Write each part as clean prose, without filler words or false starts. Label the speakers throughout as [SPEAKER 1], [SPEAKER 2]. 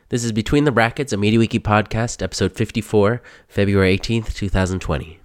[SPEAKER 1] This is Between the Brackets, a MediaWiki podcast, episode 54, February 18th, 2020.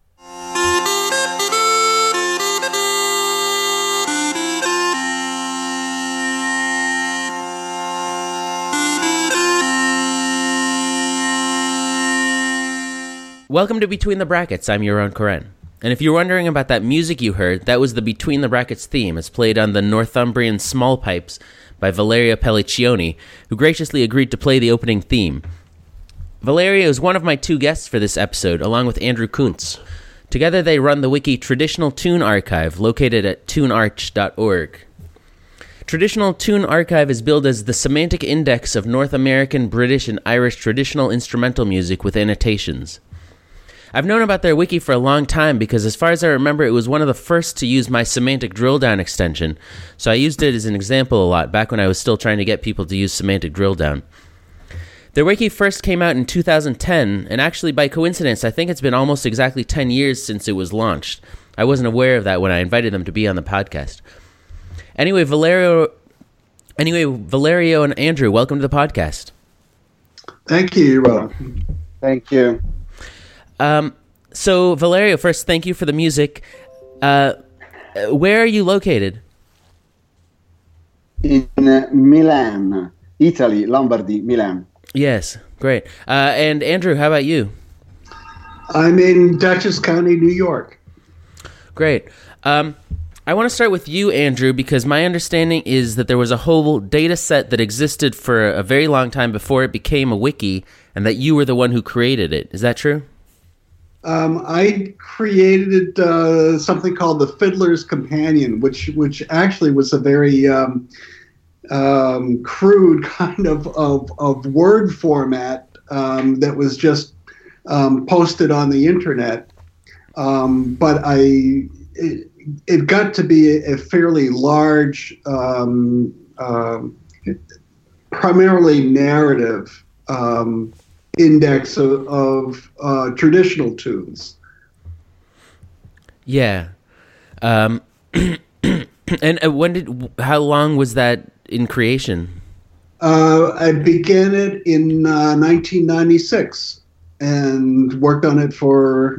[SPEAKER 1] Welcome to Between the Brackets. I'm Yaron Koren. And if you're wondering about that music you heard, that was the Between the Brackets theme. It's played on the Northumbrian small pipes by Valerio Pelliccioni, who graciously agreed to play the opening theme. Valerio is one of my two guests for this episode, along with Andrew Kuntz. Together they run the wiki Traditional Tune Archive, located at tunearch.org. Traditional Tune Archive is billed as the semantic index of North American, British, and Irish traditional instrumental music with annotations. I've known about their wiki for a long time because, as far as I remember, it was one of the first to use my semantic drill down extension, so I used it as an example a lot back when I was still trying to get people to use semantic drill down. Their wiki first came out in 2010, and actually by coincidence, I think it's been almost exactly 10 years since it was launched. I wasn't aware of that when I invited them to be on the podcast. Anyway, Valerio and Andrew, welcome to the podcast.
[SPEAKER 2] Thank you.
[SPEAKER 3] Thank you.
[SPEAKER 1] So Valerio, first, thank you for the music. Where are you located?
[SPEAKER 3] In Milan, Italy, Lombardy, Milan.
[SPEAKER 1] Yes, great. And Andrew, how about you?
[SPEAKER 2] I'm in Dutchess County, New York.
[SPEAKER 1] Great. I want to start with you, Andrew, because my understanding is that there was a whole data set that existed for a very long time before it became a wiki, and that you were the one who created it. Is that true?
[SPEAKER 2] I created something called the Fiddler's Companion, which actually was a very crude kind of word format that was just posted on the internet. But it got to be a fairly large, primarily narrative index of traditional tunes.
[SPEAKER 1] Yeah. And how long was that in creation?
[SPEAKER 2] I began it in 1996 and worked on it for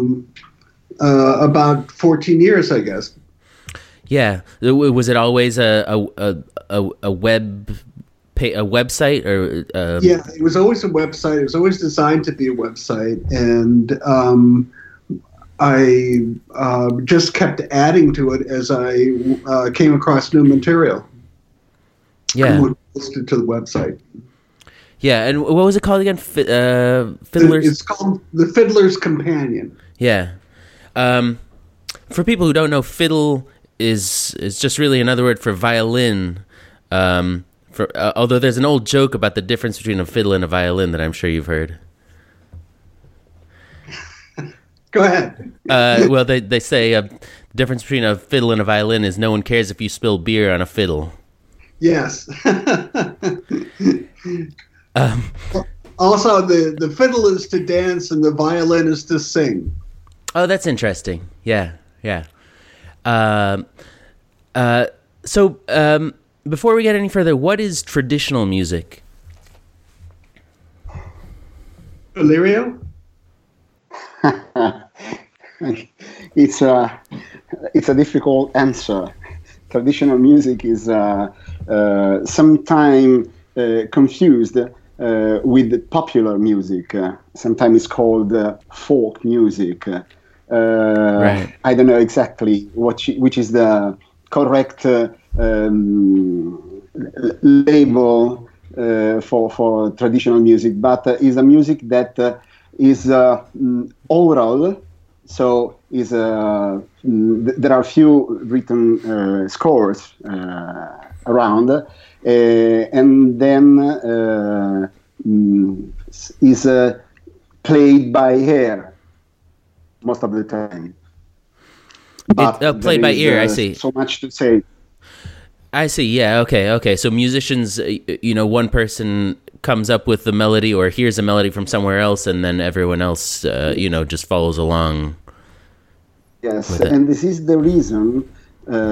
[SPEAKER 2] about 14 years, I guess.
[SPEAKER 1] Yeah. Was it always a website or
[SPEAKER 2] Yeah, it was always a website. It was always designed to be a website, and I just kept adding to it as I came across new material.
[SPEAKER 1] Yeah,
[SPEAKER 2] and would post it to the website.
[SPEAKER 1] Yeah, and what was it called again? Fiddler's.
[SPEAKER 2] It's called the Fiddler's Companion.
[SPEAKER 1] Yeah. For people who don't know, fiddle is just really another word for violin. Although there's an old joke about the difference between a fiddle and a violin that I'm sure you've heard.
[SPEAKER 2] Go ahead.
[SPEAKER 1] Well, they say the difference between a fiddle and a violin is no one cares if you spill beer on a fiddle.
[SPEAKER 2] Yes. Also, the fiddle is to dance and the violin is to sing.
[SPEAKER 1] Oh, that's interesting. Yeah. So, before we get any further, what is traditional music?
[SPEAKER 2] Valerio?
[SPEAKER 3] It's a difficult answer. Traditional music is sometimes confused with popular music. Sometimes it's called folk music.
[SPEAKER 1] Right.
[SPEAKER 3] I don't know exactly which is the correct label for traditional music, but is a music that is oral. So is there are few written scores around, and then is played by ear most of the time. But
[SPEAKER 1] played by ear, I see.
[SPEAKER 3] So much to say.
[SPEAKER 1] I see, yeah, okay. So musicians, one person comes up with the melody or hears a melody from somewhere else, and then everyone else, just follows along.
[SPEAKER 3] Yes, and this is the reason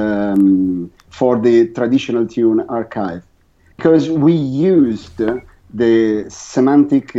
[SPEAKER 3] for the traditional tune archive, because we used the semantic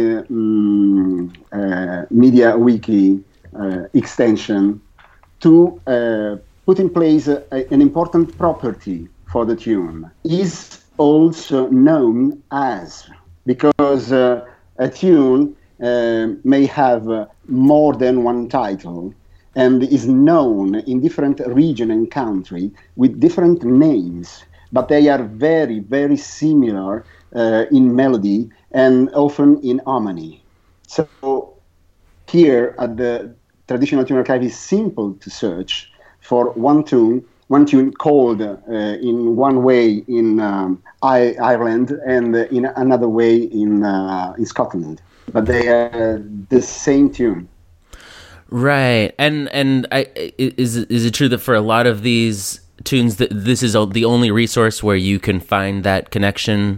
[SPEAKER 3] media wiki extension to put in place an important property for the tune. Is also known as, because a tune may have more than one title and is known in different region and country with different names, but they are very, very similar in melody and often in harmony. So here at the Traditional Tune Archive is simple to search for one tune called in one way in Ireland and in another way in Scotland, but they are the same tune.
[SPEAKER 1] Right, and is it true that for a lot of these tunes that this is the only resource where you can find that connection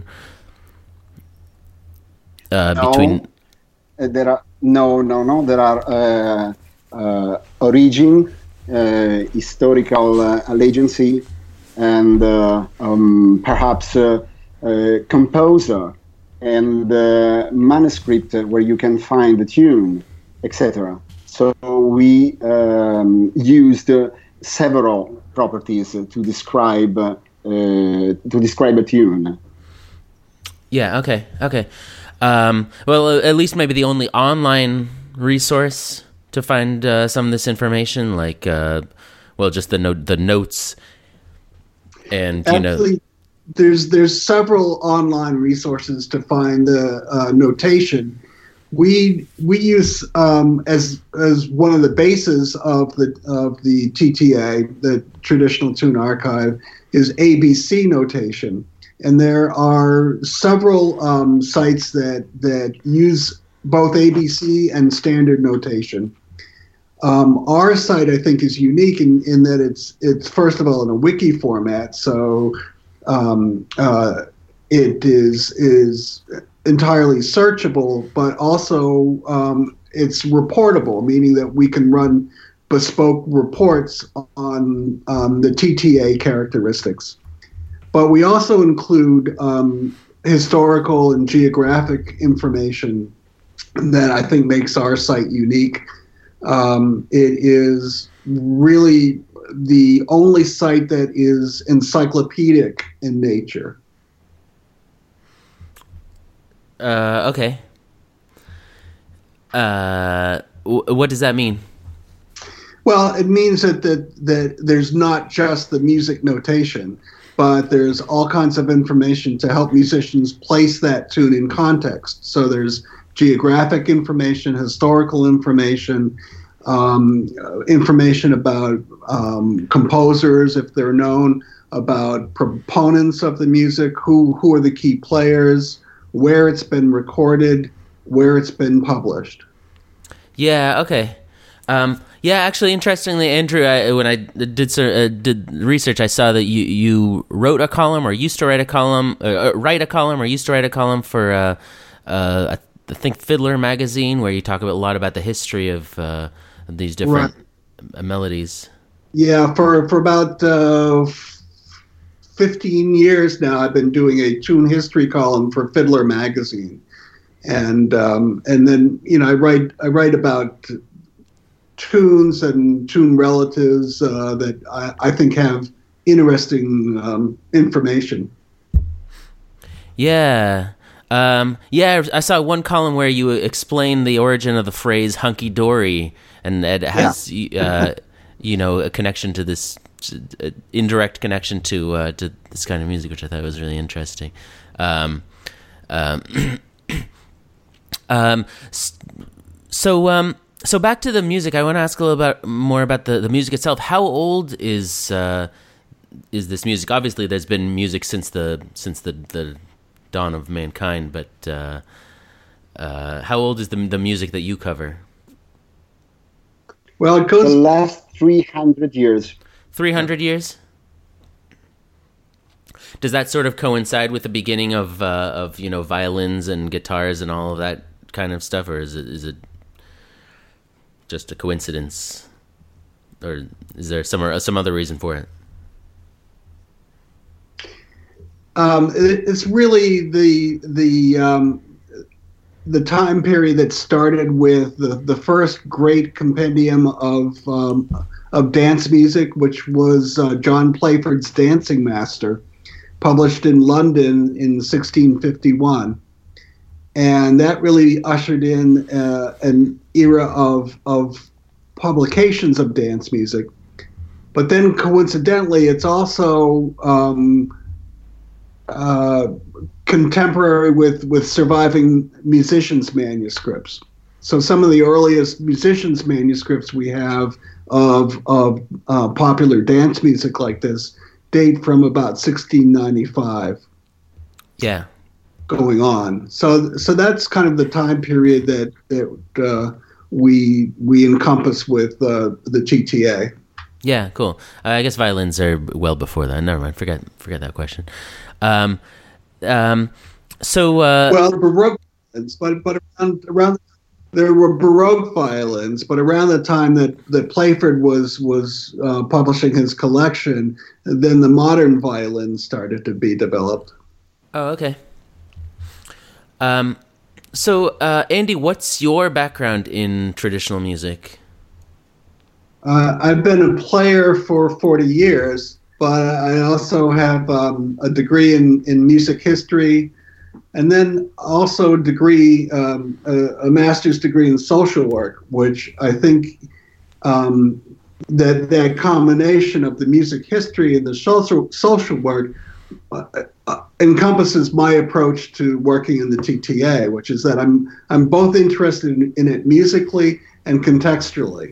[SPEAKER 1] between?
[SPEAKER 3] There are there are origin, historical legacy, and perhaps composer and manuscript where you can find the tune, etc. So we used several properties to describe a tune.
[SPEAKER 1] Yeah. Okay. Well, at least maybe the only online resource to find some of this information, like just the notes, and
[SPEAKER 2] actually, there's several online resources to find the notation. We use as one of the bases of the TTA, the Traditional Tune Archive, is ABC notation, and there are several sites that use both ABC and standard notation. Our site, I think, is unique in that it's first of all in a wiki format, so it is entirely searchable, but also it's reportable, meaning that we can run bespoke reports on the TTA characteristics. But we also include historical and geographic information that I think makes our site unique. It is really the only site that is encyclopedic in nature.
[SPEAKER 1] Okay. What does that mean?
[SPEAKER 2] Well, it means that there's not just the music notation, but there's all kinds of information to help musicians place that tune in context. So there's geographic information, historical information, information about composers, if they're known, about proponents of the music, who are the key players, where it's been recorded, where it's been published.
[SPEAKER 1] Yeah, okay. Actually, interestingly, Andrew, when I did research, I saw that you wrote a column, or used to write a column, for I think Fiddler magazine, where you talk a lot about the history of these different melodies.
[SPEAKER 2] Yeah, for about 15 years now, I've been doing a tune history column for Fiddler magazine, and then I write about tunes and tune relatives that I think have interesting information.
[SPEAKER 1] Yeah. I saw one column where you explain the origin of the phrase "hunky dory," and it has a connection to this indirect connection to this kind of music, which I thought was really interesting. So back to the music. I want to ask a little bit more about the music itself. How old is this music? Obviously, there's been music since the dawn of mankind, but how old is the music that you cover?
[SPEAKER 2] Well, it goes
[SPEAKER 3] the last 300 years.
[SPEAKER 1] 300 years? Does that sort of coincide with the beginning of violins and guitars and all of that kind of stuff, or is it just a coincidence, or is there some other reason for it?
[SPEAKER 2] It's really the the time period that started with the first great compendium of dance music, which was John Playford's Dancing Master, published in London in 1651. And that really ushered in an era of publications of dance music. But then coincidentally, it's also contemporary with surviving musicians' manuscripts. So some of the earliest musicians' manuscripts we have of popular dance music like this date from about 1695.
[SPEAKER 1] Yeah.
[SPEAKER 2] Going on. So that's kind of the time period that we encompass with the GTA.
[SPEAKER 1] Yeah, cool. I guess violins are well before that. Never mind. Forget that question. Well,
[SPEAKER 2] Baroque violins, but around there were Baroque violins, but around the time that Playford was publishing his collection, then the modern violins started to be developed.
[SPEAKER 1] Oh, okay. Andy, what's your background in traditional music?
[SPEAKER 2] I've been a player for 40 years, but I also have a degree in music history, and then also a master's degree in social work, which I think that combination of the music history and the social work encompasses my approach to working in the TTA, which is that I'm both interested in it musically and contextually.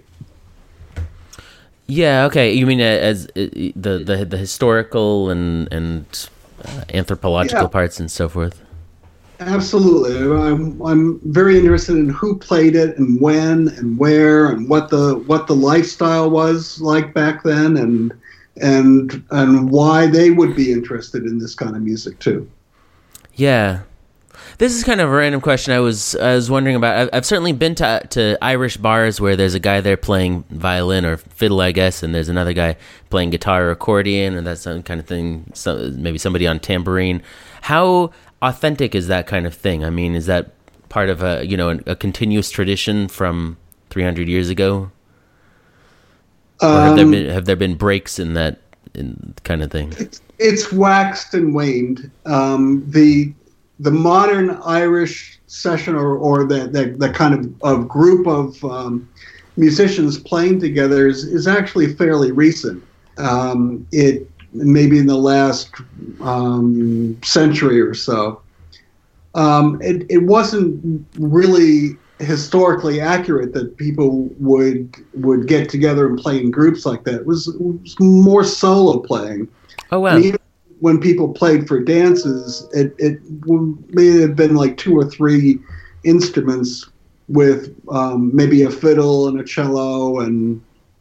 [SPEAKER 1] Yeah. Okay. You mean as the historical and anthropological parts and so forth?
[SPEAKER 2] Absolutely. I'm very interested in who played it and when and where and what the lifestyle was like back then and why they would be interested in this kind of music too.
[SPEAKER 1] Yeah. This is kind of a random question I was wondering about. I've certainly been to Irish bars where there's a guy there playing violin or fiddle, I guess, and there's another guy playing guitar or accordion, and that some kind of thing. Maybe somebody on tambourine. How authentic is that kind of thing? I mean, is that part of a continuous tradition from 300 years ago? Or have there been breaks in that kind of thing?
[SPEAKER 2] It's waxed and waned. The modern Irish session or that kind of group of musicians playing together is actually fairly recent. It maybe in the last century or so. It wasn't really historically accurate that people would get together and play in groups like that. It was more solo playing.
[SPEAKER 1] Oh wow!
[SPEAKER 2] And even when people played for dances, it may have been like 2 or 3 instruments with maybe a fiddle and a cello and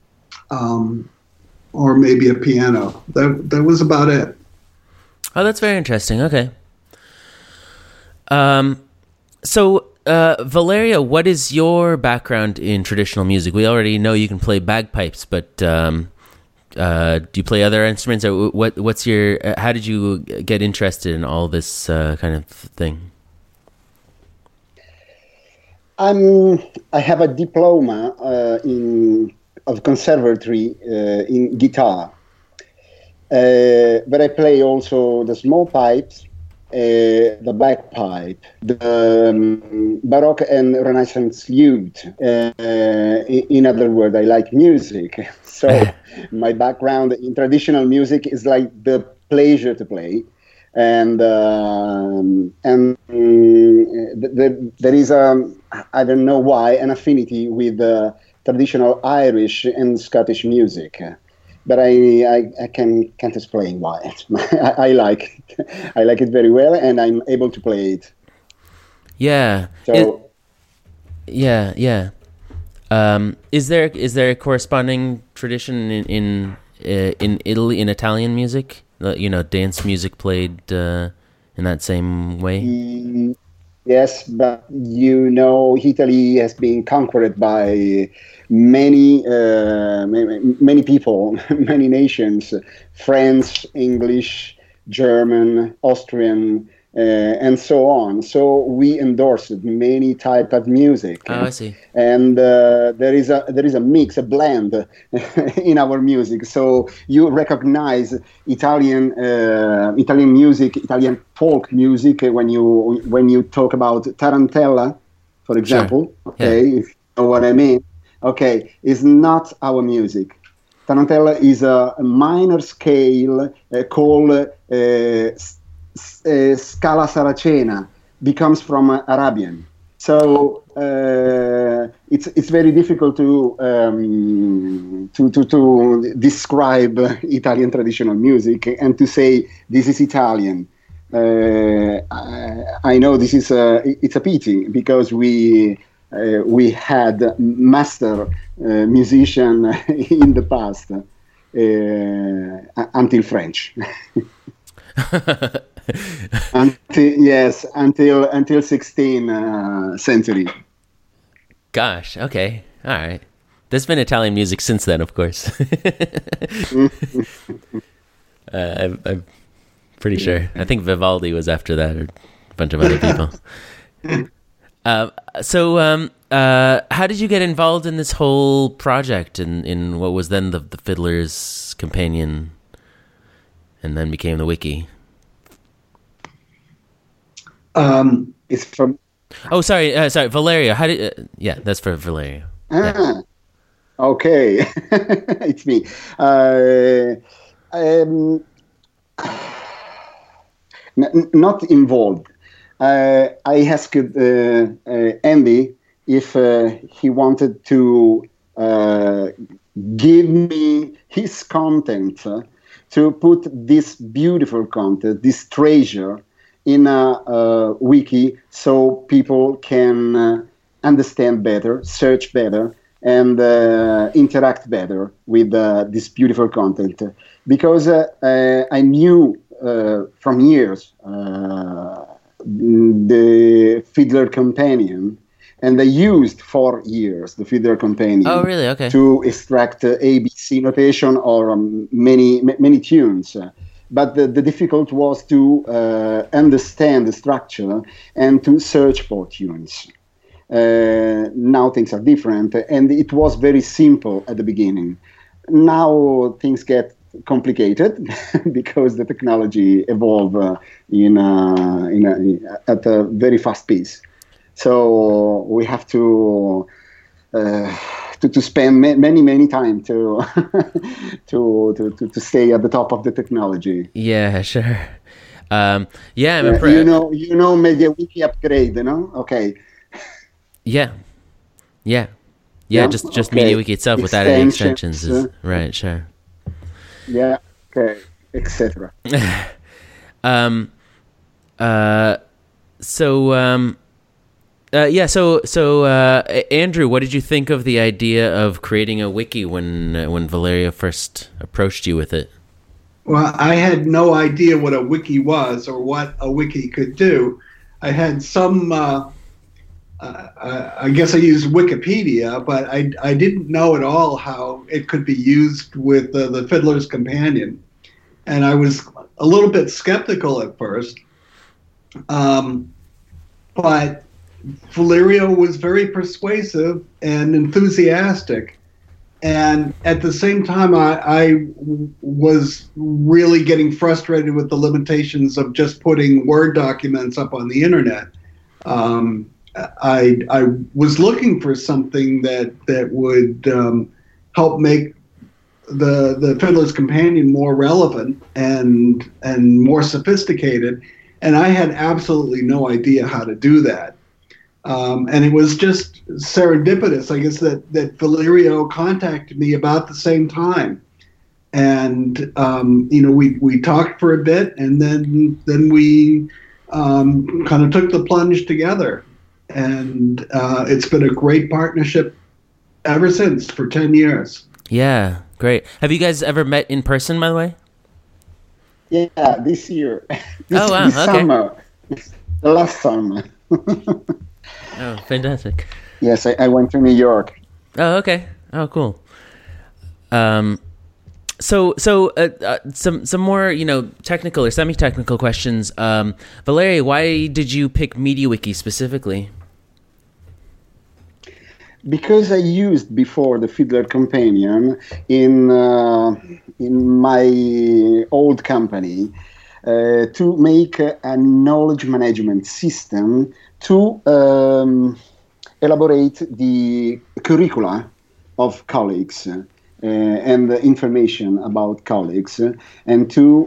[SPEAKER 2] or maybe a piano. That was about it.
[SPEAKER 1] Oh, that's very interesting. Okay. Valeria, what is your background in traditional music? We already know you can play bagpipes, but do you play other instruments, or what's your? How did you get interested in all this kind of thing?
[SPEAKER 3] I have a diploma of conservatory in guitar, but I play also the small pipes, the bagpipe, the Baroque and Renaissance lute. In other words, I like music. So my background in traditional music is like the pleasure to play, and there is I don't know why an affinity with traditional Irish and Scottish music. But I can't explain why. I like it very well, and I'm able to play it.
[SPEAKER 1] Yeah.
[SPEAKER 3] So.
[SPEAKER 1] Yeah. Is there a corresponding tradition in Italy, in Italian music? Dance music played in that same way?
[SPEAKER 3] Yes, but Italy has been conquered by many people, many nations: French, English, German, Austrian, and so on. So we endorsed many type of music.
[SPEAKER 1] Oh, I see.
[SPEAKER 3] And there is a mix, a blend in our music. So you recognize Italian music, Italian folk music when you talk about Tarantella, for example.
[SPEAKER 1] Sure.
[SPEAKER 3] Okay,
[SPEAKER 1] Yeah.
[SPEAKER 3] if you know what I mean. Okay, it's not our music. Tarantella is a minor scale called Scala Saracena, becomes from Arabian. So it's very difficult to describe Italian traditional music and to say this is Italian. I know this is it's a pity because we had master musician in the past until French. until 16th century.
[SPEAKER 1] Gosh. Okay. All right. There's been Italian music since then, of course. I'm pretty sure. I think Vivaldi was after that, or a bunch of other people. So, how did you get involved in this whole project in what was then the Fiddler's Companion, and then became the Wiki?
[SPEAKER 3] It's from.
[SPEAKER 1] Oh, sorry, Valerio. How did? Yeah, that's for Valerio. Yeah.
[SPEAKER 3] Okay, it's me. Not involved. I asked Andy if he wanted to give me his content to put this beautiful content, this treasure, in a wiki so people can understand better, search better, and interact better with this beautiful content. Because I knew from years the Fiddler Companion, and I used for years the Fiddler Companion.
[SPEAKER 1] Oh, really? Okay.
[SPEAKER 3] To extract ABC notation or many tunes. But the difficult was to understand the structure and to search for tunes. Now things are different, and it was very simple at the beginning. Now things get complicated because the technology evolve at a very fast pace. So we have to spend many time to to stay at the top of the technology.
[SPEAKER 1] Yeah, sure. I'm impressed.
[SPEAKER 3] You know, MediaWiki upgrade, Okay.
[SPEAKER 1] Yeah. Just
[SPEAKER 3] okay.
[SPEAKER 1] MediaWiki itself without any extensions is right. Sure.
[SPEAKER 3] Yeah. Okay. Etc.
[SPEAKER 1] So Andrew, what did you think of the idea of creating a wiki when Valeria first approached you with it?
[SPEAKER 2] Well, I had no idea what a wiki was or what a wiki could do. I had some, I guess I used Wikipedia, but I didn't know at all how it could be used with the Fiddler's Companion. And I was a little bit skeptical at first. But Valerio was very persuasive and enthusiastic. And at the same time, I was really getting frustrated with the limitations of just putting Word documents up on the internet. I was looking for something that would help make the Fiddler's Companion more relevant and more sophisticated. And I had absolutely no idea how to do that. And it was just serendipitous, I guess, that Valerio contacted me about the same time. And, we talked for a bit, and then we kind of took the plunge together. And it's been a great partnership ever since, for 10 years.
[SPEAKER 1] Yeah, great. Have you guys ever met in person, by the way?
[SPEAKER 3] Yeah, this year.
[SPEAKER 1] This
[SPEAKER 3] summer. The last summer.
[SPEAKER 1] Oh, fantastic.
[SPEAKER 3] Yes, I went to New York.
[SPEAKER 1] Oh, okay. Oh, cool. Some more, technical or semi-technical questions. Valery, why did you pick MediaWiki specifically?
[SPEAKER 3] Because I used before the Fiddler Companion in my old company to make a knowledge management system to elaborate the curricula of colleagues and the information about colleagues, and to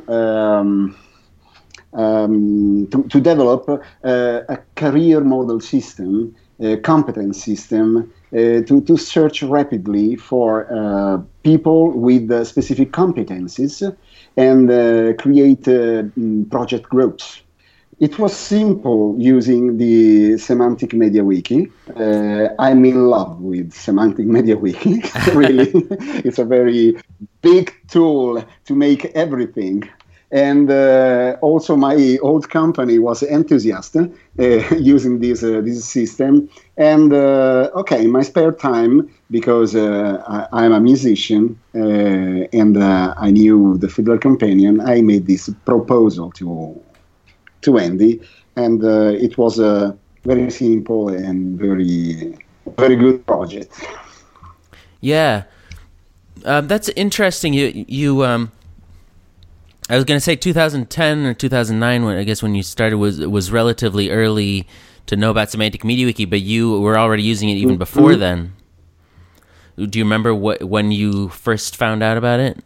[SPEAKER 3] develop a career model system, a competence system, to search rapidly for people with specific competencies and create project groups. It was simple using the Semantic MediaWiki. I'm in love with Semantic MediaWiki. Really, it's a very big tool to make everything. And also my old company was enthusiastic using this system. And in my spare time, because I'm a musician and I knew the Fiddler Companion, I made this proposal to Andy, and it was a very simple and very, very good project.
[SPEAKER 1] Yeah, that's interesting. You I was going to say 2010 or 2009, when you started, was relatively early to know about Semantic MediaWiki, but you were already using it even before then. Do you remember when you first found out about it?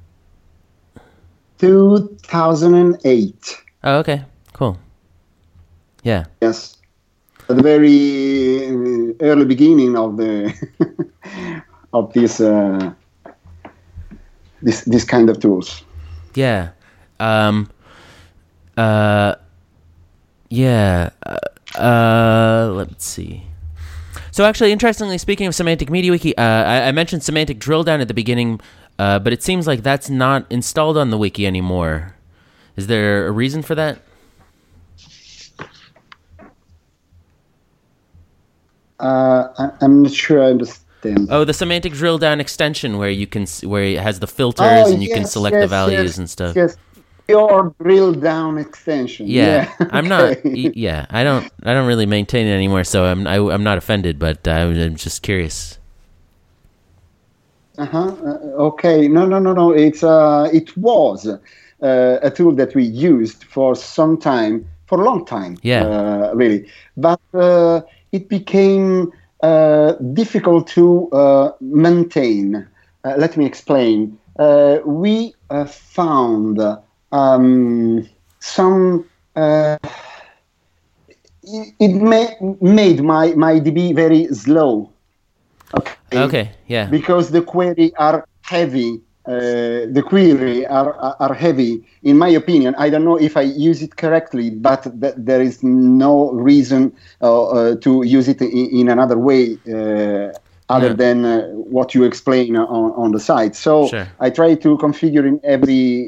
[SPEAKER 3] 2008.
[SPEAKER 1] Oh, okay, cool. Yeah.
[SPEAKER 3] Yes, at the very early beginning of the of this kind of tools.
[SPEAKER 1] Yeah. Let's see. So actually, interestingly, speaking of Semantic MediaWiki, I mentioned Semantic Drill Down at the beginning, but it seems like that's not installed on the wiki anymore. Is there a reason for that?
[SPEAKER 3] I'm not sure I understand.
[SPEAKER 1] Oh, the Semantic Drill Down extension where it has the filters and you can select the values and stuff.
[SPEAKER 3] Yes. Your drill down extension.
[SPEAKER 1] Yeah. I'm not. Yeah, I don't really maintain it anymore, so I'm not offended, but I'm just curious.
[SPEAKER 3] Okay. No. It was a tool that we used for some time, for a long time.
[SPEAKER 1] Yeah.
[SPEAKER 3] Really, but it became difficult to maintain. Let me explain. We found some. It made my DB very slow.
[SPEAKER 1] Okay. Yeah.
[SPEAKER 3] Because the query are heavy. The query are heavy. In my opinion, I don't know if I use it correctly, but there is no reason to use it in another way other than what you explain on the site. So
[SPEAKER 1] sure.
[SPEAKER 3] I try to configure in every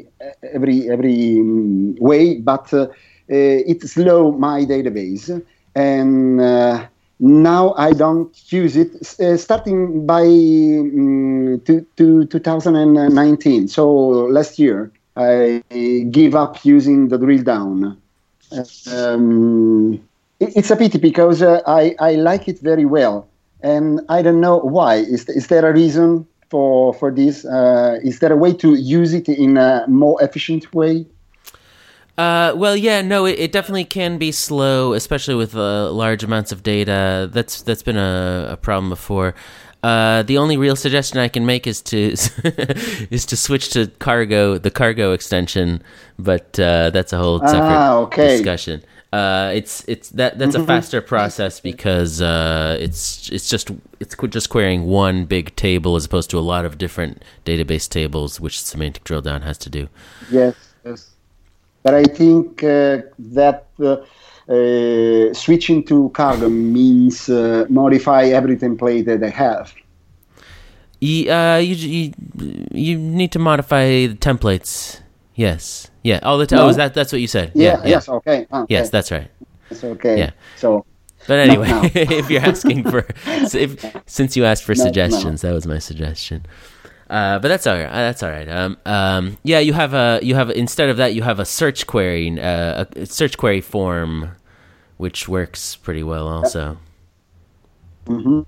[SPEAKER 3] way, but it slow my database, and now I don't use it. Starting by 2019, so last year, I give up using the drill down. It's a pity because I like it very well. And I don't know why. Is there a reason for this? Is there a way to use it in a more efficient way?
[SPEAKER 1] Well, yeah, no, it definitely can be slow, especially with large amounts of data. That's been a problem before. The only real suggestion I can make is to switch to the cargo extension, but that's a whole separate discussion. That's a faster process because it's just querying one big table as opposed to a lot of different database tables, which Semantic Drill Down has to do.
[SPEAKER 3] Yes. But I think that switching to cargo means modify every template that I have.
[SPEAKER 1] You need to modify the templates. Yes. Yeah. All the time. No. That's what you said. Yeah.
[SPEAKER 3] Yes. Okay.
[SPEAKER 1] Yes, that's right.
[SPEAKER 3] It's okay.
[SPEAKER 1] Yeah.
[SPEAKER 3] So.
[SPEAKER 1] But anyway, if you're asking for, since you asked for suggestions, that was my suggestion. But that's all right. That's all right. Yeah, you have instead of that, you have a search query, a search query form, which works pretty well also.
[SPEAKER 3] Mm-hmm.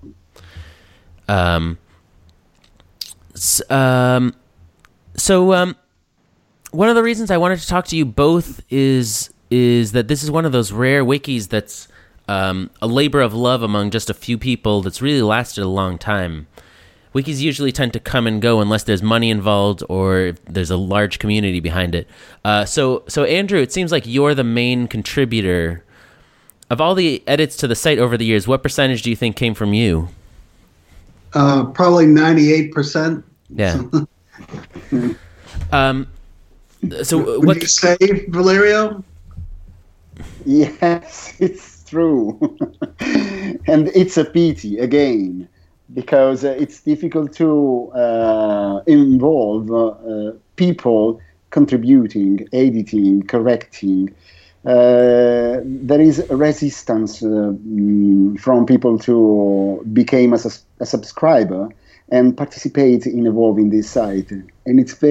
[SPEAKER 1] So one of the reasons I wanted to talk to you both is that this is one of those rare wikis that's a labor of love among just a few people that's really lasted a long time. Wikis usually tend to come and go unless there's money involved or if there's a large community behind it. So Andrew, it seems like you're the main contributor. Of all the edits to the site over the years, what percentage do you think came from you?
[SPEAKER 2] Probably 98%.
[SPEAKER 1] Yeah. So
[SPEAKER 2] Would you say, Valerio?
[SPEAKER 3] Yes, it's true. And it's a pity, again, because it's difficult to involve people contributing, editing, correcting. There is a resistance from people to become a subscriber and participate in evolving this site. And it's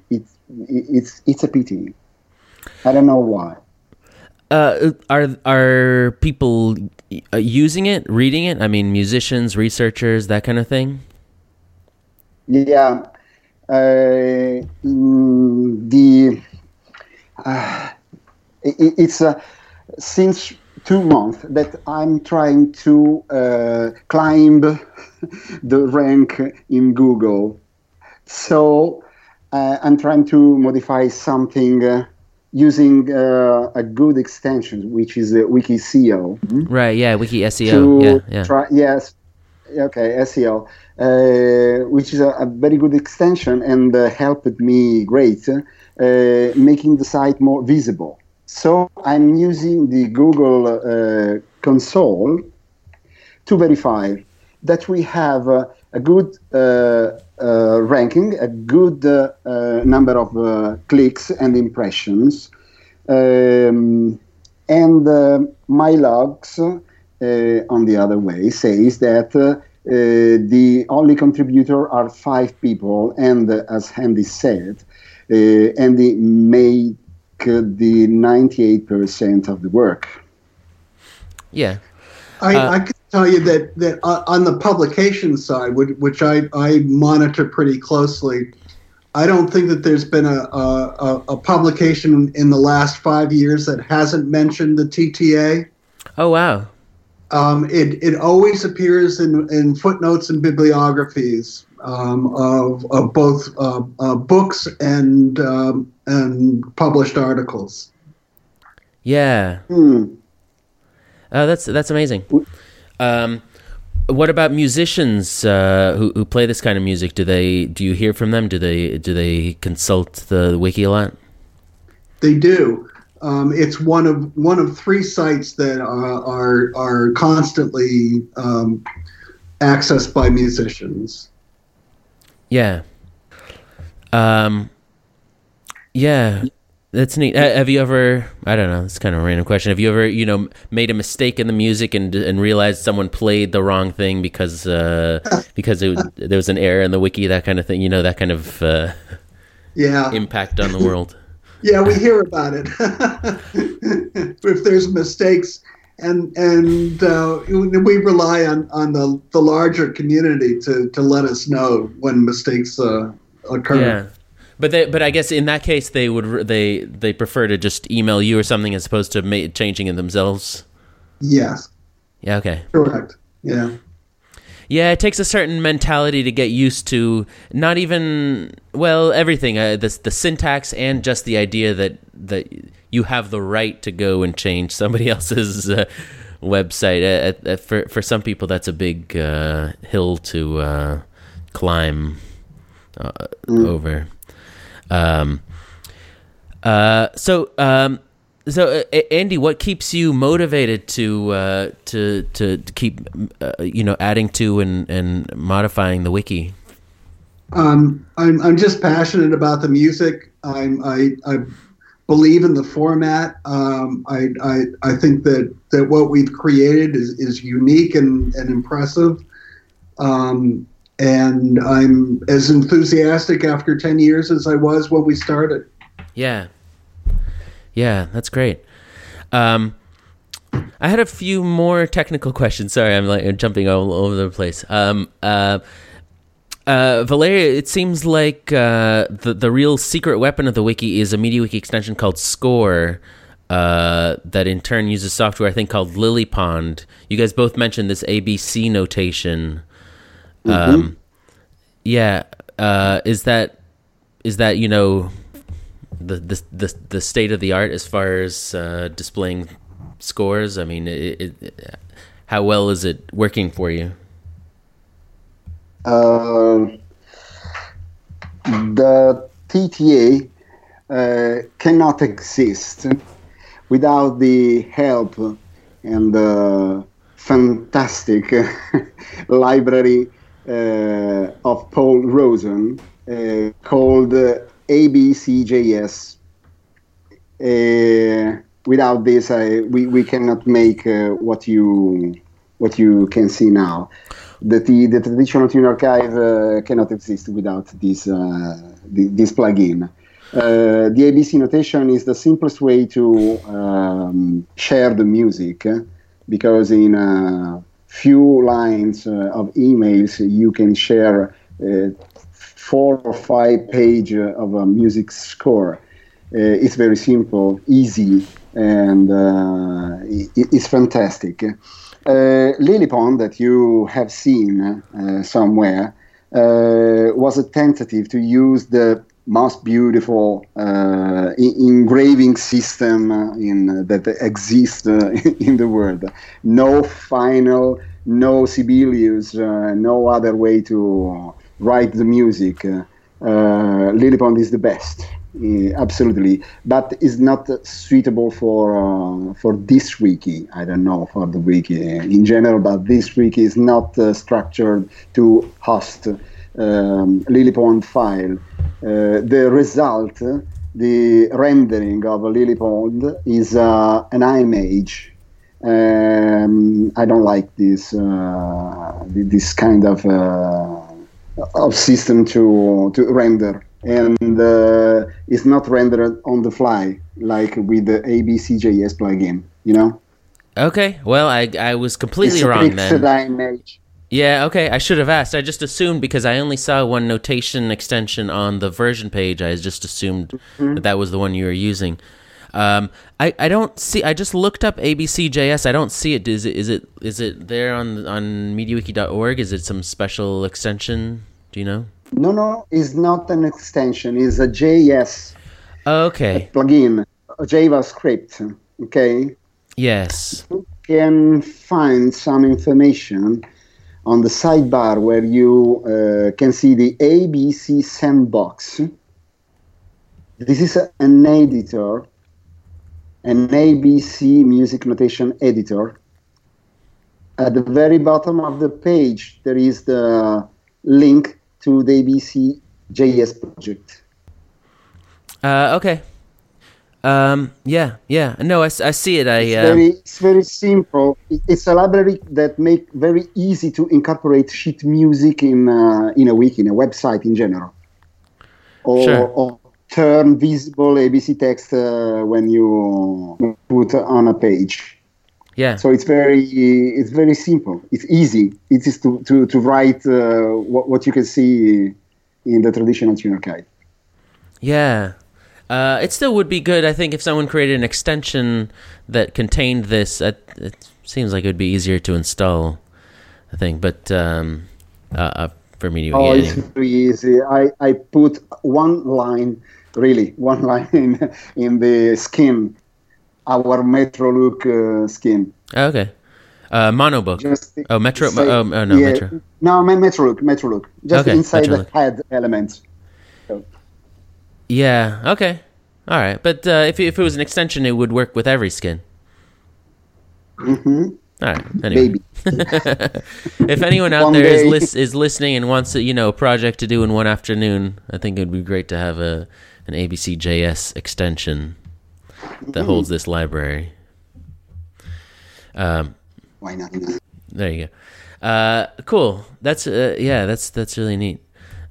[SPEAKER 3] a pity. I don't know why.
[SPEAKER 1] Are people using it, reading it? I mean, musicians, researchers, that kind of thing?
[SPEAKER 3] Yeah. It's since 2 months that I'm trying to climb the rank in Google. So I'm trying to modify something using a good extension, which is Wiki SEO.
[SPEAKER 1] Right, yeah, Wiki SEO.
[SPEAKER 3] Yes, okay, SEO, which is a very good extension and helped me great, making the site more visible. So I'm using the Google console to verify that we have a good ranking, a good number of clicks and impressions, and my logs, on the other way, says that the only contributor are 5 people, and as Andy said, Andy made the 98% of the work.
[SPEAKER 1] Yeah.
[SPEAKER 2] I can tell you that on the publication side, which I monitor pretty closely, I don't think that there's been a publication in the last 5 years that hasn't mentioned the TTA.
[SPEAKER 1] Oh, wow.
[SPEAKER 2] It always appears in footnotes and bibliographies of both books and published articles.
[SPEAKER 1] Yeah. Oh, that's amazing. What about musicians who play this kind of music? Do you hear from them? Do they consult the wiki a lot?
[SPEAKER 2] They do. It's one of 3 sites that are constantly accessed by musicians.
[SPEAKER 1] Yeah. Yeah. That's neat. Have you ever, I don't know, it's kind of a random question. Have you ever, made a mistake in the music and realized someone played the wrong thing because there was an error in the wiki, that kind of thing, that kind of impact on the world?
[SPEAKER 2] Yeah, we hear about it. If there's mistakes, and we rely on the larger community to let us know when mistakes occur.
[SPEAKER 1] Yeah. But I guess in that case they prefer to just email you or something as opposed to changing it themselves. Yes. Yeah. Okay.
[SPEAKER 2] Correct. Yeah.
[SPEAKER 1] Yeah, it takes a certain mentality to get used to. Not even everything. The syntax and just the idea that you have the right to go and change somebody else's website. For some people, that's a big hill to climb over. So Andy, what keeps you motivated to keep adding to and modifying the wiki?
[SPEAKER 2] I'm just passionate about the music. I believe in the format. I think that what we've created is unique and impressive. and I'm as enthusiastic after 10 years as I was when we started.
[SPEAKER 1] Yeah. Yeah, that's great. I had a few more technical questions. Sorry, I'm jumping all over the place. Valeria, it seems like the real secret weapon of the wiki is a MediaWiki extension called Score, that in turn uses software I think called LilyPond. You guys both mentioned this ABC notation.
[SPEAKER 3] Mm-hmm.
[SPEAKER 1] Is that the state of the art as far as displaying scores? I mean, how well is it working for you?
[SPEAKER 3] The TTA cannot exist without the help and the fantastic library of Paul Rosen called ABCJS. Without this, we cannot make what you can see now. The traditional tune archive cannot exist without this plugin. The ABC notation is the simplest way to share the music, because in a few lines of emails you can share 4 or 5 pages of a music score. It's very simple, easy, and it's fantastic. LilyPond, that you have seen somewhere, was a tentative to use the most beautiful engraving system that exists in the world. No final, no Sibelius, no other way to write the music. LilyPond is the best. Absolutely, but is not suitable for this wiki. I don't know for the wiki in general, but this wiki is not structured to host LilyPond file. The result, the rendering of a LilyPond is an image. I don't like this kind of system to render. And it's not rendered on the fly like with the ABCJS plugin, you know?
[SPEAKER 1] Okay, well, I was completely
[SPEAKER 3] it's
[SPEAKER 1] wrong then.
[SPEAKER 3] Image.
[SPEAKER 1] Yeah, okay, I should have asked. I just assumed, because I only saw one notation extension on the version page, I just assumed that was the one you were using. I don't see. I just looked up ABCJS. I don't see it. Is it there on MediaWiki.org? Is it some special extension? Do you know?
[SPEAKER 3] No, it's not an extension. It's a JS plugin, a JavaScript. Okay.
[SPEAKER 1] Yes.
[SPEAKER 3] You can find some information on the sidebar where you can see the ABC sandbox. This is an editor, an ABC music notation editor. At the very bottom of the page, there is the link to the ABC.js project.
[SPEAKER 1] Okay. Yeah. No, I see it.
[SPEAKER 3] It's very simple. It's a library that make very easy to incorporate sheet music in a wiki, in a website in general, or turn visible ABC text when you put on a page.
[SPEAKER 1] Yeah.
[SPEAKER 3] So it's very simple. It's easy. It is to write what you can see in the traditional tune archive.
[SPEAKER 1] Yeah. It still would be good, I think, if someone created an extension that contained this. It seems like it would be easier to install, I think. But for me to
[SPEAKER 3] it's very easy. I put one line in the skin. Our MetroLook skin.
[SPEAKER 1] Okay. Monobook. Metro. Metro.
[SPEAKER 3] No, MetroLook. Just inside
[SPEAKER 1] MetroLook.
[SPEAKER 3] The head element. So.
[SPEAKER 1] Yeah. Okay. All right. But if it was an extension, it would work with every skin.
[SPEAKER 3] Mm-hmm.
[SPEAKER 1] All right. Anyway.
[SPEAKER 3] Maybe.
[SPEAKER 1] If anyone out there is listening and wants a project to do in one afternoon, I think it would be great to have an ABCJS extension that holds this library.
[SPEAKER 3] Why not?
[SPEAKER 1] There you go. Cool. That's that's really neat.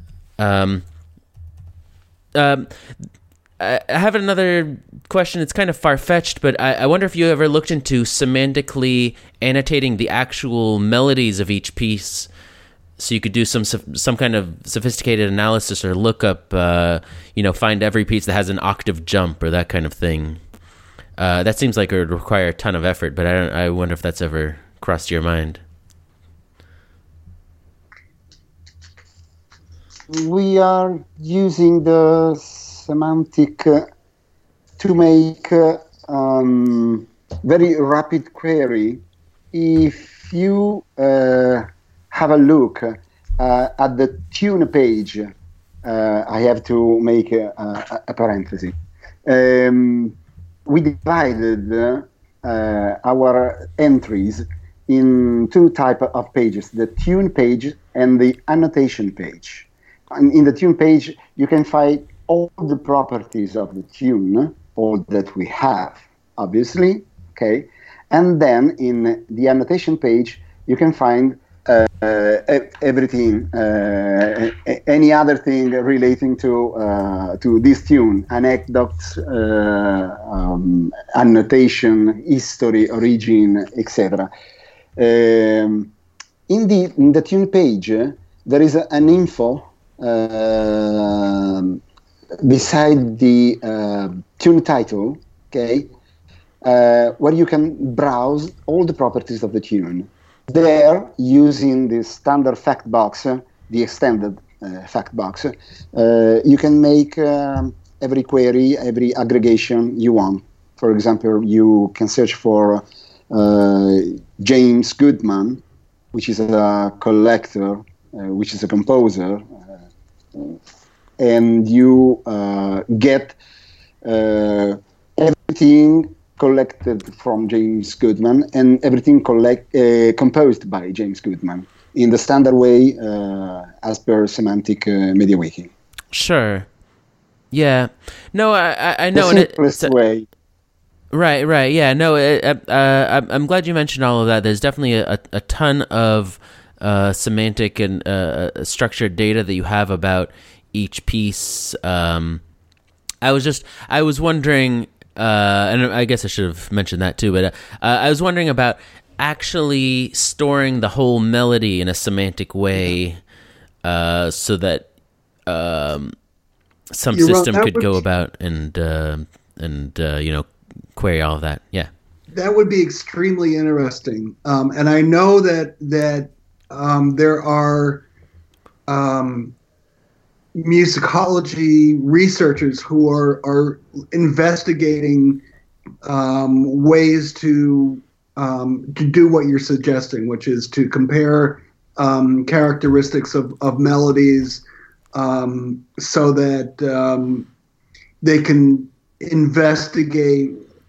[SPEAKER 1] I have another question. It's kind of far-fetched, but I wonder if you ever looked into semantically annotating the actual melodies of each piece, so you could do some kind of sophisticated analysis or look up, find every piece that has an octave jump or that kind of thing. That seems like it would require a ton of effort, but I wonder if that's ever crossed your mind.
[SPEAKER 3] We are using the semantic to make very rapid query. If you have a look at the tune page, I have to make a parenthesis. We divided our entries in two types of pages, the tune page and the annotation page. In the tune page, you can find all the properties of the tune, all that we have, obviously, okay? And then in the annotation page, you can find everything, any other thing relating to this tune, anecdotes, annotation, history, origin, etc. In the tune page, there is an info beside the tune title, okay, where you can browse all the properties of the tune. There, using the standard fact box, the extended fact box, you can make every query, every aggregation you want. For example, you can search for James Goodman, which is a collector, which is a composer, and you get everything collected from James Goodman and everything composed by James Goodman in the standard way as per Semantic MediaWiki.
[SPEAKER 1] Sure. Yeah. No, I know.
[SPEAKER 3] The simplest way.
[SPEAKER 1] Right. Yeah. No, I'm glad you mentioned all of that. There's definitely a ton of semantic and structured data that you have about each piece. I was wondering, and I guess I should have mentioned that too, but I was wondering about actually storing the whole melody in a semantic way, so that some system could go about and query all of that. Yeah,
[SPEAKER 2] that would be extremely interesting. And I know that there are musicology researchers who are investigating ways to do what you're suggesting, which is to compare characteristics of melodies, so that they can investigate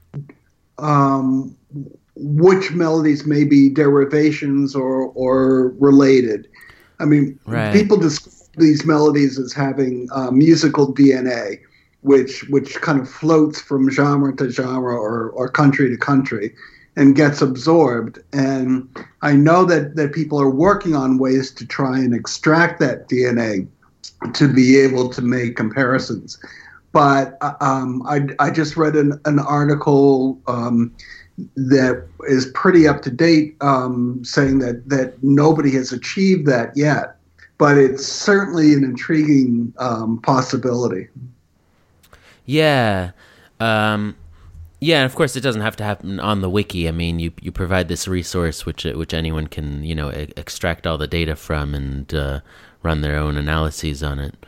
[SPEAKER 2] which melodies may be derivations or related. I mean,
[SPEAKER 1] right.
[SPEAKER 2] People describe these melodies as having musical DNA, which kind of floats from genre to genre or country to country and gets absorbed. And I know that people are working on ways to try and extract that DNA to be able to make comparisons. But I just read an article that is pretty up to date, saying that nobody has achieved that yet. But it's certainly an intriguing possibility.
[SPEAKER 1] Yeah. And of course it doesn't have to happen on the wiki. I mean, you provide this resource which anyone can, extract all the data from and run their own analyses on it.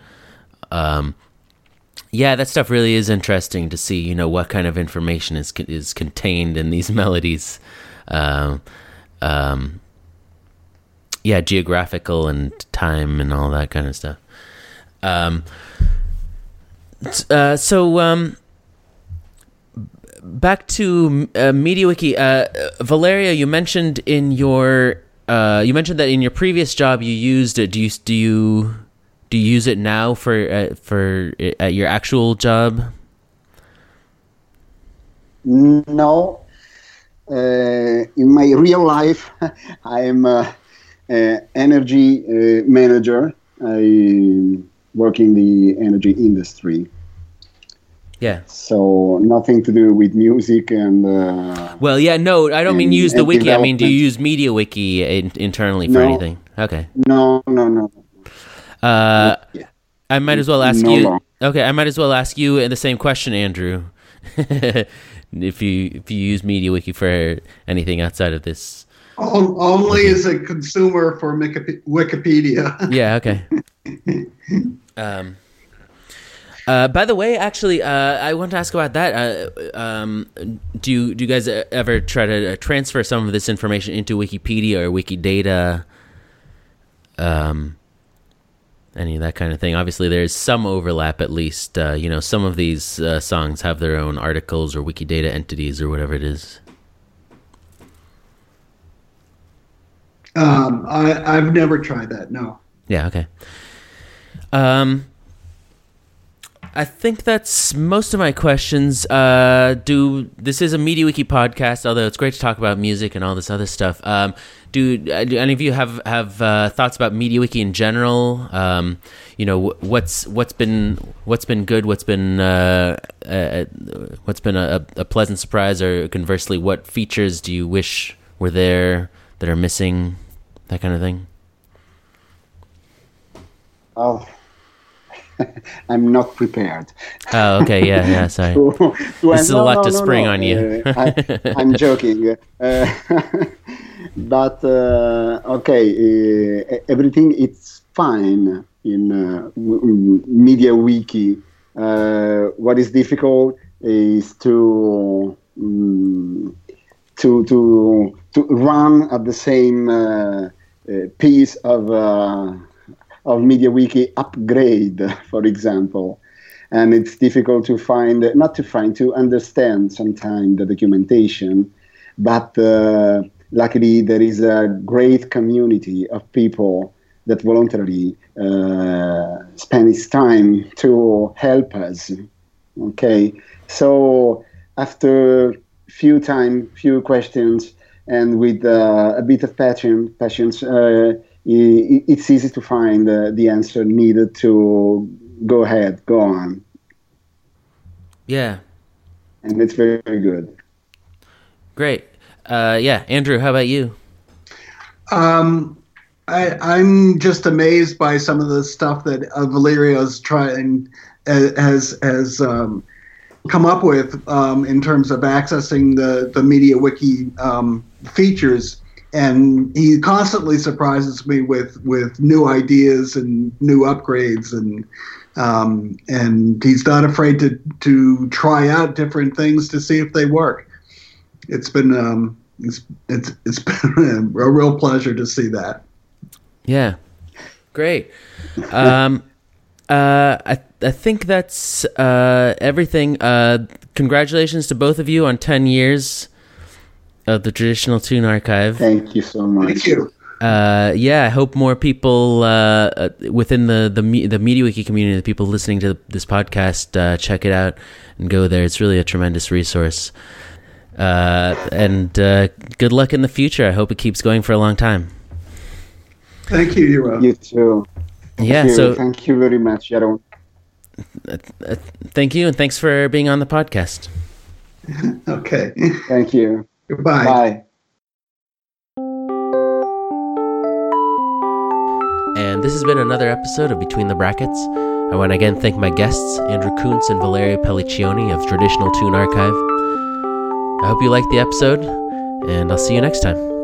[SPEAKER 1] Yeah, that stuff really is interesting to see, what kind of information is contained in these melodies. Yeah, geographical and time and all that kind of stuff. So back to MediaWiki. Valeria, you mentioned that in your previous job you used it. Do you use it now for at your actual job?
[SPEAKER 3] No. in my real life, I'm energy manager. I work in the energy industry.
[SPEAKER 1] Yeah.
[SPEAKER 3] So nothing to do with music and.
[SPEAKER 1] Well, yeah, no, I don't mean use the wiki. I mean, do you use MediaWiki internally for anything? Okay.
[SPEAKER 3] No.
[SPEAKER 1] I might as well ask you. Okay, I might as well ask you the same question, Andrew. if you use MediaWiki for anything outside of this.
[SPEAKER 2] Only as a consumer for Wikipedia.
[SPEAKER 1] Yeah. Okay. By the way, actually, I want to ask about that. Do you guys ever try to transfer some of this information into Wikipedia or Wikidata? Any of that kind of thing. Obviously, there's some overlap, at least. Some of these songs have their own articles or Wikidata entities or whatever it is.
[SPEAKER 2] I've never tried that. No.
[SPEAKER 1] Yeah. Okay. I think that's most of my questions. This is a MediaWiki podcast, although it's great to talk about music and all this other stuff. Do any of you have thoughts about MediaWiki in general? What's been good? What's been a pleasant surprise, or conversely, what features do you wish were there that are missing? That kind of thing.
[SPEAKER 3] Oh. I'm not prepared.
[SPEAKER 1] Oh, okay, yeah, sorry. This is a lot to spring on you.
[SPEAKER 3] I'm joking. But, okay, everything is fine in MediaWiki. What is difficult is to run at the same piece of MediaWiki upgrade, for example. And it's difficult to to understand sometimes the documentation, but luckily there is a great community of people that voluntarily spend its time to help us. Okay, so after few questions and with a bit of patience, it's easy to find the answer needed to go on.
[SPEAKER 1] Yeah.
[SPEAKER 3] And it's very, very good.
[SPEAKER 1] Great. Andrew, how about you?
[SPEAKER 2] I'm just amazed by some of the stuff that Valerio's has come up with in terms of accessing the MediaWiki features. And he constantly surprises me with new ideas and new upgrades, and he's not afraid to try out different things to see if they work. It's been it's been a real pleasure to see that.
[SPEAKER 1] Yeah, great. I think that's everything. Congratulations to both of you on 10 years of the Traditional Tune Archive.
[SPEAKER 3] Thank you so much.
[SPEAKER 2] Thank you.
[SPEAKER 1] I hope more people within the MediaWiki community, the people listening to this podcast, check it out and go there. It's really a tremendous resource. And good luck in the future. I hope it keeps going for a long time.
[SPEAKER 2] Thank you, Yaron.
[SPEAKER 3] You too. Thank you very much, Yaron.
[SPEAKER 1] Thank you, and thanks for being on the podcast.
[SPEAKER 2] Okay.
[SPEAKER 3] Thank you.
[SPEAKER 2] Goodbye.
[SPEAKER 3] Bye.
[SPEAKER 1] And this has been another episode of Between the Brackets. I want to again thank my guests, Andrew Kuntz and Valerio Pelliccioni of Traditional Tune Archive. I hope you liked the episode, and I'll see you next time.